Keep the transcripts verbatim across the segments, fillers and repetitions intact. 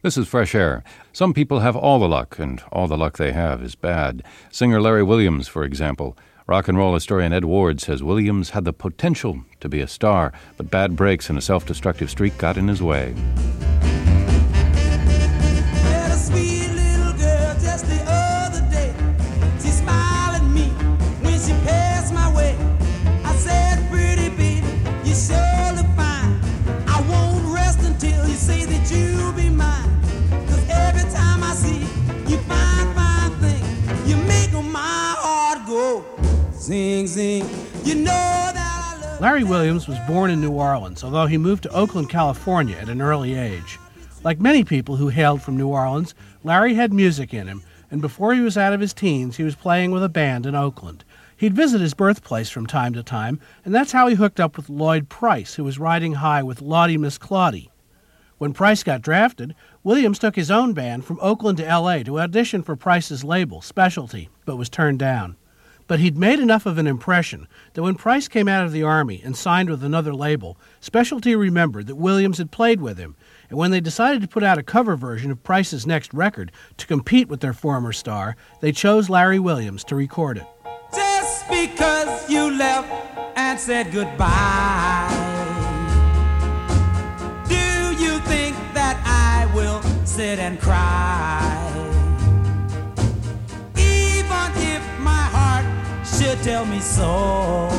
This is Fresh Air. Some people have all the luck, and all the luck they have is bad. Singer Larry Williams, for example. Rock and roll historian Ed Ward says Williams had the potential to be a star, but bad breaks and a self-destructive streak got in his way. Sing, sing. You know that I love Larry Williams was born in New Orleans, although he moved to Oakland, California at an early age. Like many people who hailed from New Orleans, Larry had music in him, and before he was out of his teens, he was playing with a band in Oakland. He'd visit his birthplace from time to time, and that's how he hooked up with Lloyd Price, who was riding high with Lottie Miss Claudie. When Price got drafted, Williams took his own band from Oakland to L A to audition for Price's label, Specialty, but was turned down. But he'd made enough of an impression that when Price came out of the Army and signed with another label, Specialty remembered that Williams had played with him, and when they decided to put out a cover version of Price's next record to compete with their former star, they chose Larry Williams to record it. Just because you left and said goodbye, do you think that I will sit and cry? Even if my heart should tell me so,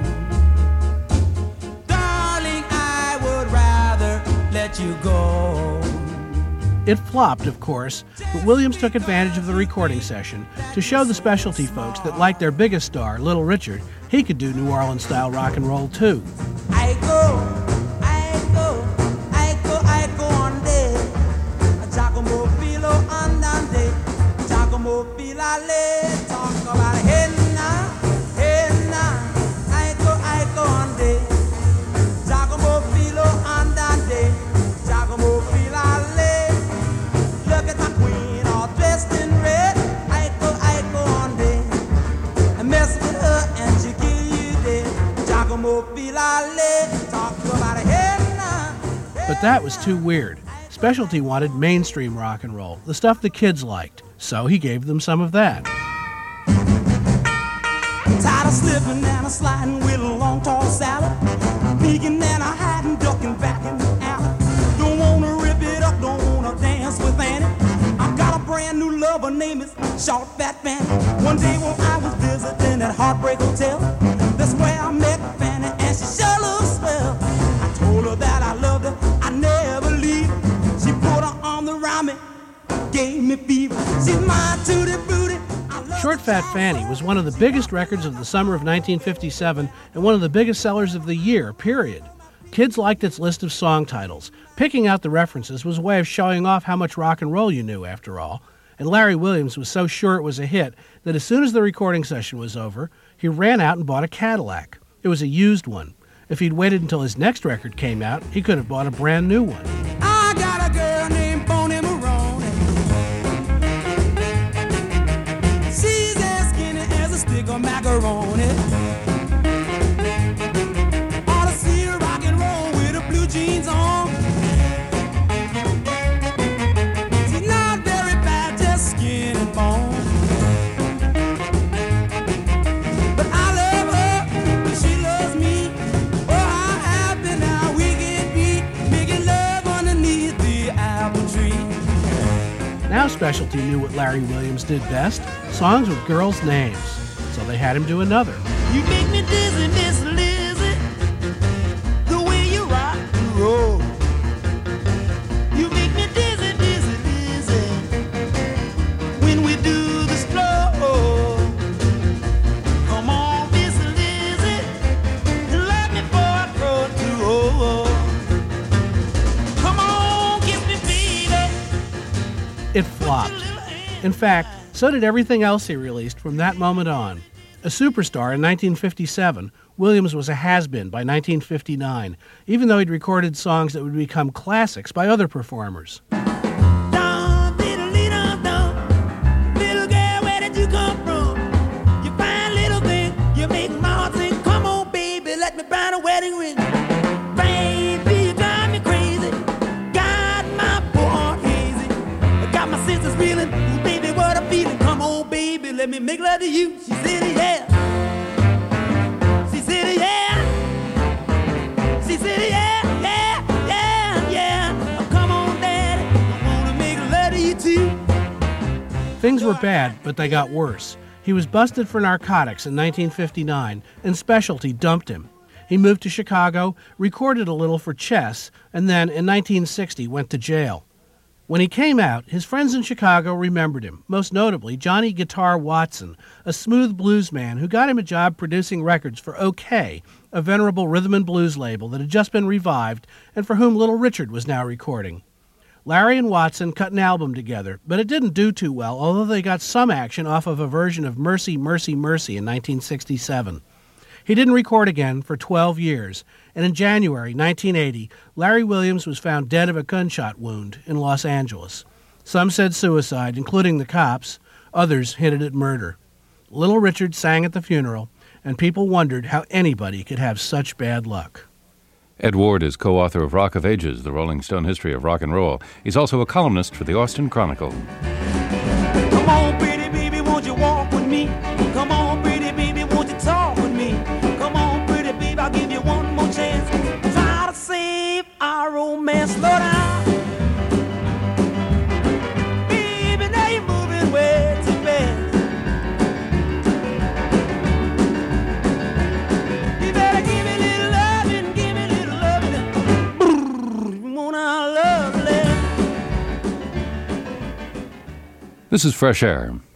darling, I would rather let you go. It flopped, of course, but Williams took advantage of the recording session to show the Specialty folks that, like their biggest star, Little Richard, he could do New Orleans-style rock and roll, too. I go, I go, I go, I go on day. Giacomo Filo andante, Giacomo Filale, talk about hey now, hey now. I go, I go on day. Giacomo Filo andante, Giacomo Filale. Look at my queen all dressed in red. I go, I go on day. I mess with her and she kill you dead. Giacomo Filale, talk about hey now. But that was too weird. Specialty wanted mainstream rock and roll, the stuff the kids liked, so he gave them some of that. Tired of slipping and a sliding with a long tall salad, peeking and a hiding, ducking back in the alley. Don't wanna rip it up, don't wanna dance with Annie. I got a brand new lover, name is Short Fat Fanny. One day when I was visiting at Heartbreak Hotel, that's where I met Fanny and she sure looks swell. I told her that I loved her, I never leave. She put her arm around me, gave me fever. She's my tutti frutti. Short Fat Fanny was one of the biggest records of the summer of nineteen fifty-seven and one of the biggest sellers of the year, period. Kids liked its list of song titles. Picking out the references was a way of showing off how much rock and roll you knew, after all. And Larry Williams was so sure it was a hit that as soon as the recording session was over, he ran out and bought a Cadillac. It was a used one. If he'd waited until his next record came out, he could have bought a brand new one. I got a girl named Bonnie Maroney. She's as skinny as a stick of macaroni. Ought to see her rock and roll with her blue jeans on. She's not very bad, just skin and bone. But I love her, and she loves me. Oh, how happy now we can be, making love underneath the apple tree. Now Specialty knew what Larry Williams did best, songs with girls' names. So they had him do another. You make me dizzy, Miss Lizzie, the way you rock and roll. You make me dizzy, dizzy, dizzy, when we do the stroll. Come on, Miss Lizzie, let me for a throw to roll. Come on, kiss me, baby. It flopped. In fact, so did everything else he released from that moment on. A superstar in nineteen fifty-seven, Williams was a has-been by nineteen fifty-nine, even though he'd recorded songs that would become classics by other performers. Dum, diddle, dum, dum. Little girl, where did you come from? You fine little thing, you make my heart sing. Come on, baby, let me burn a wedding ring. Baby, you drive me crazy, got my poor heart hazy. let me make love to you. She said, yeah. She said, yeah. She said, yeah, yeah, yeah, yeah. Come on, Daddy, I wanna make love to you too. Things were bad, but they got worse. He was busted for narcotics in nineteen fifty-nine, and Specialty dumped him. He moved to Chicago, recorded a little for Chess, and then in nineteen sixty went to jail. When he came out, his friends in Chicago remembered him, most notably Johnny Guitar Watson, a smooth blues man who got him a job producing records for OK, a venerable rhythm and blues label that had just been revived and for whom Little Richard was now recording. Larry and Watson cut an album together, but it didn't do too well, although they got some action off of a version of Mercy, Mercy, Mercy in nineteen sixty-seven. He didn't record again for twelve years, and in January nineteen eighty, Larry Williams was found dead of a gunshot wound in Los Angeles. Some said suicide, including the cops. Others hinted at murder. Little Richard sang at the funeral, and people wondered how anybody could have such bad luck. Ed Ward is co-author of Rock of Ages, the Rolling Stone History of Rock and Roll. He's also a columnist for the Austin Chronicle. Come on, pretty baby, won't you walk with me? Come on, pretty baby, won't you talk with me? Come on, pretty baby, I'll give you one more chance. Try to save our romance. Slow down. Baby, now you're moving way too fast. You better give me a little loving, give me a little loving. You want our love, love. This is Fresh Air.